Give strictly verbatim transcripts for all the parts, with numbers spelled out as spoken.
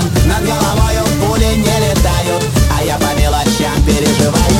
Над головою пули не летают, а я по мелочам переживаю.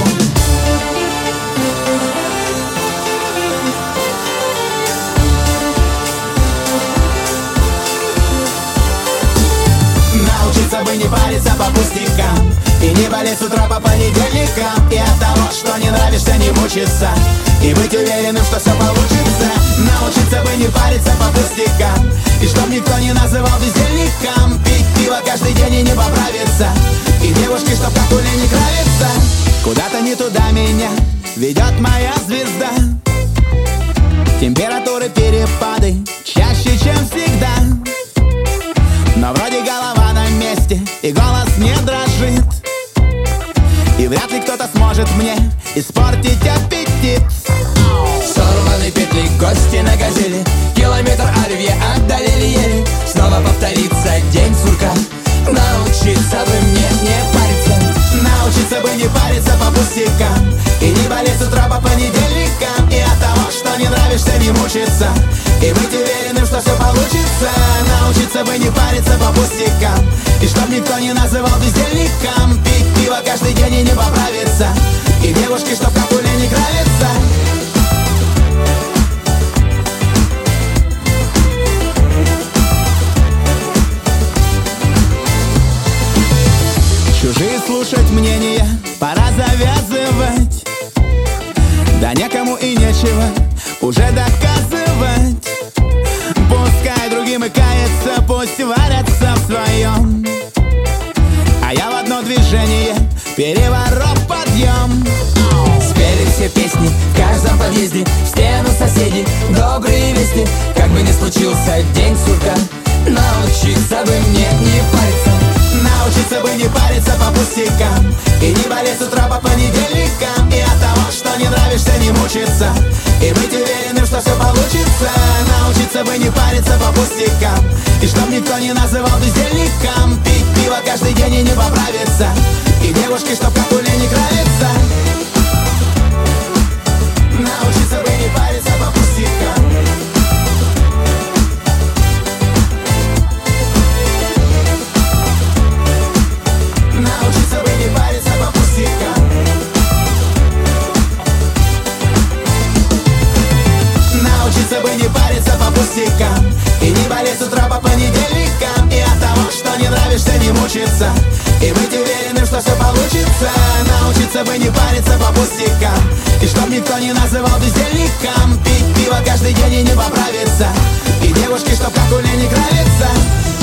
Научиться бы не париться по пустякам и не болеть с утра по понедельникам, и от того, что не нравишься, не мучиться, и быть уверенным, что все получится. Научиться бы не париться по пустякам, и чтоб никто не называл бездельником. Пить пиво каждый день и не поправиться, и девушки, чтоб как у Лени Кравица. Куда-то не туда меня ведет моя звезда. Температуры перепады чаще, чем всегда, но вроде голова на месте и голос не дрожит, и вряд ли кто-то сможет мне испортить аппетит. Сорваны петли, кости на газели, километр оливье отдалили еле. Снова повторится день сурка. Научиться бы мне не париться. Научиться бы не париться по пустякам и не болеть с утра по понедельникам, и от того, что не нравишься, не мучиться, и быть уверенным, что все получится. Научиться бы не париться по пустякам, и чтоб никто не называл бездельником. Пить пиво каждый день и не поправиться, и девушки, чтоб как у Лени Кравица. Чужие слушать мнения пора завязывать, да некому и нечего уже доказывать. Пускай другим и кается, пусть варятся в своем, а я в одно движение переворот подъем. Спели все песни в каждом подъезде, в стену соседей добрые вести. Как бы ни случился день сурка, научиться бы мне не париться. Научиться бы не париться по пустякам и не болеть с утра по понедельникам, и от того, что не нравишься, не мучиться, и быть уверенным, что все получится. Научиться бы не париться по пустякам, и чтоб никто не называл бездельником. Пить пиво каждый день и не поправиться, и девушки, чтоб как у Лени Кравица. Научиться бы не париться по пустякам. Научиться бы не париться по пустякам. Научиться бы не париться по пустякам и не болеть с утра по понедельникам, и от того, что не нравишься, не мучиться, и быть уверенным, что все получится. Научиться бы не париться по пустякам, и чтоб никто не называл бездельником. Пить пиво каждый день и не поправиться, и девушки, чтоб как у Лени Кравица.